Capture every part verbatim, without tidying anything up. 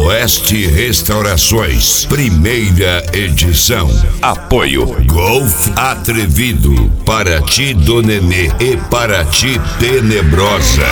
Oeste Restaurações, primeira edição. Apoio Golf Atrevido, Paraty do Nenê e Paraty Tenebrosa.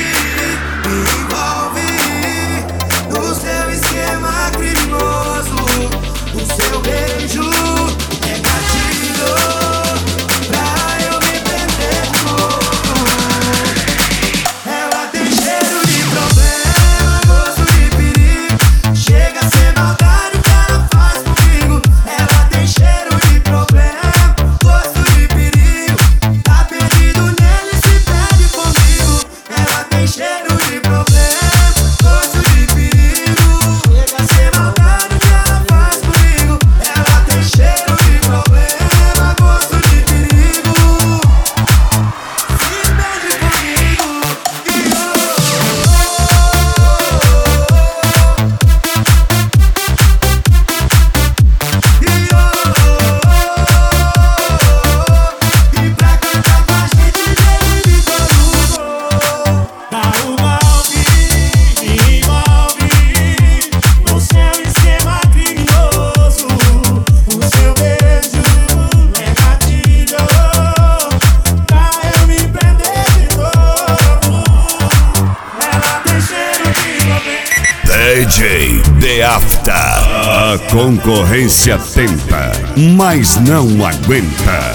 D J The After. A concorrência tenta, mas não aguenta.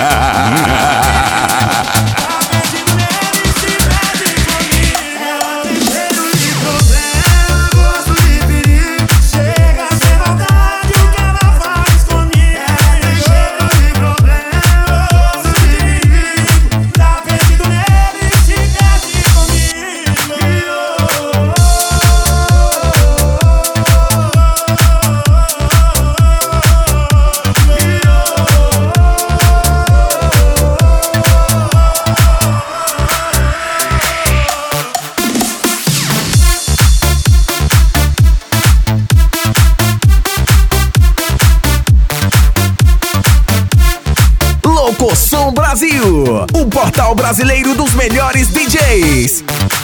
Som Brasil, o portal brasileiro dos melhores D Js.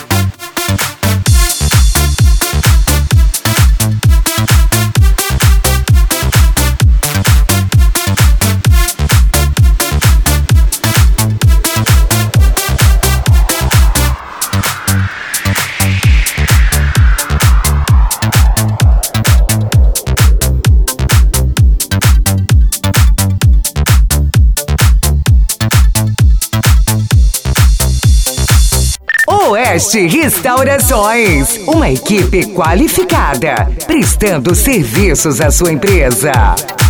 Oeste Restaurações, uma equipe qualificada, prestando serviços à sua empresa.